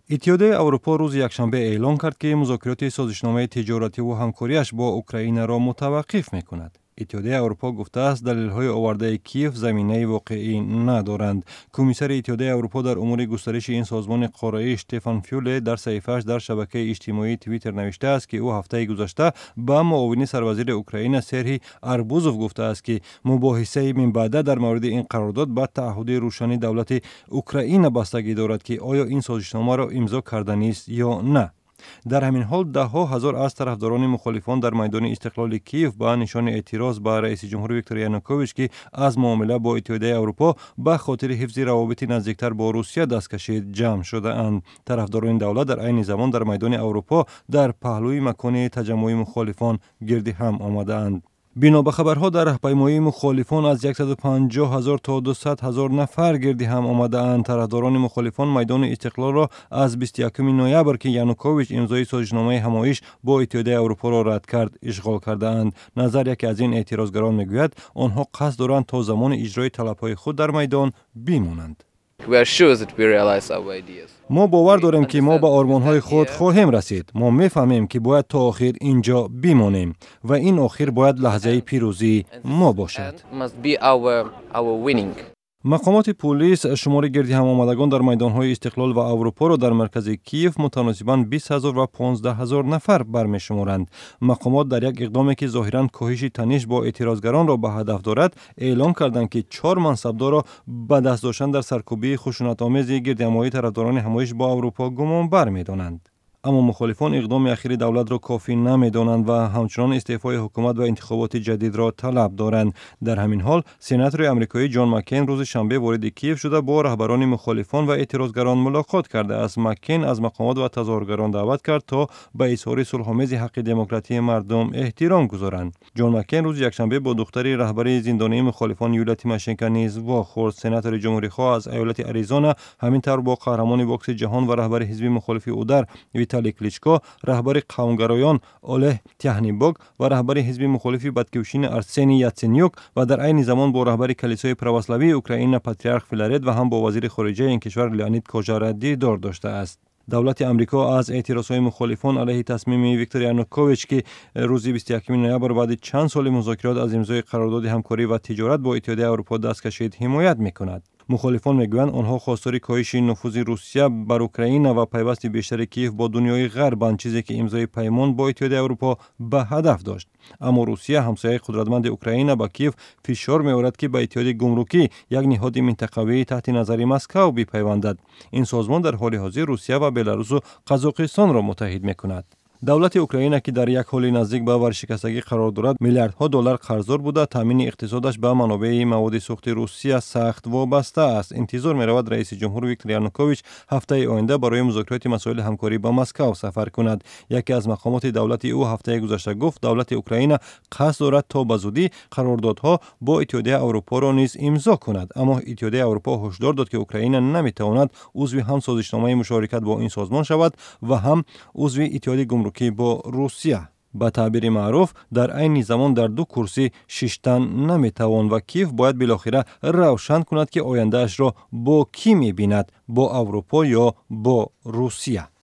اتحادیه اروپا روز یکشنبه اعلام کرد که مذاکرات سازشنامه تجارتی و همکاریش با اوکراین را متوقف می‌کند. اتحادیه اروپا گفته است دلایل آورده کیف زمینه واقعی ندارند. کمیسر اتحادیه اروپا در امور گسترش این سازمان قاره‌ای استفان فیوله در صحیفه‌اش در شبکه اجتماعی توییتر نوشته است که او هفته گذشته به معاون سروزیر اوکراین سرهی اربوزوف گفته است که مباحثه من بعد در مورد این قرارداد به تعهد روشنی دولت اوکراین بستگی دارد که آیا این سازشنامه را امضا کرده نیست یا نه. در همین حال ده ها هزار از طرفداران مخالفان در میدان استقلال کیف به نشان اعتراض به رئیس جمهور ویکتور یانوکوویچ که از معامله با اتحادیه اروپا به خاطر حفظ روابط نزدیکتر با روسیه دست کشید جمع شده اند. طرفداران دولت در عین زمان در میدان اروپا در پهلوی مکان تجمع مخالفان گرد هم آمده اند. بنا به خبرها در راهپیمایی مخالفان از 150,000 تا 200,000 نفر گردی هم آمده اند. طرفداران مخالفان میدان استقلال را از 21 نوامبر که یانوکوویچ امضای سازشنامه همایش با اتحادیه اروپا را رد کرد اشغال کرده اند. نظر یکی از این اعتراضگران میگوید آنها قصد دارند تا زمان اجرای طلبهای خود در میدان بمانند. ما باور داریم که ما به آرمان‌های خود خواهیم رسید. ما می‌فهمیم که باید تا آخر اینجا بمانیم و این آخر باید لحظه پیروزی ما باشد. مقامات پلیس شمار گردی هم آمدگان در میدان‌های استقلال و اروپا را در مرکز کیف متناسباً 20,000 و 15,000 نفر برمی‌شمارند. مقامات در یک اقدامی که ظاهراً کاهش تنش با اعتراضگران را به هدف دارد، اعلام کردند که 4 منصبدار را به دست داشتن در سرکوبی خشونت‌آمیز گردهمایی طرفداران همایش با اروپا گمان برمی‌دانند. اما مخالفان اقدام اخیر دولت را کافی نمی‌دانند و همچنان استعفای حکومت و انتخابات جدید را طلب دارند. در همین حال سناتور آمریکایی جان مکین روز شنبه وارد کیف شده با رهبران مخالفان و اعتراضگران ملاقات کرده است. مکین از مقامات و تظاهرگران دعوت کرد تا به اظهار صلح‌آمیز حق دموکراسی مردم احترام گذارند. جان مکین روز یکشنبه با دختر رهبر زندانی مخالفان یولیا تیماشنکو نیز واخورد. سناتور جمهوری‌خواه از ایالت آریزونا همینطور با قهرمان بوکس جهان و رهبر حزب مخالف او در ویتالی کلیچکو، رهبر قومگرایان اوله تیهنیبوگ و رهبر حزب مخالف بدکوشین ارسنی یاتسنیوک و در عین زمان با رهبر کلیسای پرواسلاوی اوکراین پاتریارخ فیلارت و هم با وزیر خارجه این کشور لئونید کوژا دیدار داشته است. دولت آمریکا از اعتراضهای مخالفان علیه تصمیم ویکتور یانوکوویچ که روز 21 نوامبر بعد چند سال مذاکرات از امضای قرارداد همکاری و تجارت با اتحادیه اروپا دست کشید حمایت می‌کند. مخالفان میگویند آنها خواستار کاهش نفوذ روسیه بر اوکراین و پیوست بیشتر کیف با دنیای غرب، چیزی که امضای پیمان با اتحادیه اروپا به هدف داشت. اما روسیه همسایه قدرتمند اوکراین به کیف فشار می‌آورد که به اتحاد گمرکی یک نهاد منطقه‌ای تحت نظر مسکو بپیوندد. این سازمان در حال حاضر روسیه و بلاروس و قزاقستان را متحد می‌کند. دولت اوکراین که در یک حال نزدیک به ورشکستگی قرار دارد، میلیاردها دلار قرضدار بوده، تامین اقتصادش به منابع مواد سوخت روسیه سخت وابسته است. انتظار می‌رود رئیس جمهور ویکتور یانوکوویچ هفته آینده برای مذاکرات مسائل همکاری با مسکو سفر کند. یکی از مقامات دولتی او هفته گذشته گفت دولت اوکراین قصد دارد تا به زودی قراردادها با اتحادیه اروپا را نیز امضا کند. اما اتحادیه اروپا هشدار داد که اوکراین نمی‌تواند عضو هم سازشنامه مشارکت با این سازمان شود و هم عضو اتحاد گمرکی با روسیه. به تعبیر معروف در عین زمان در دو کرسی ششتن نمیتوان و کیف باید بالاخره روشن کند که آیندهش را با کی می‌بیند، با اروپا یا با روسیه.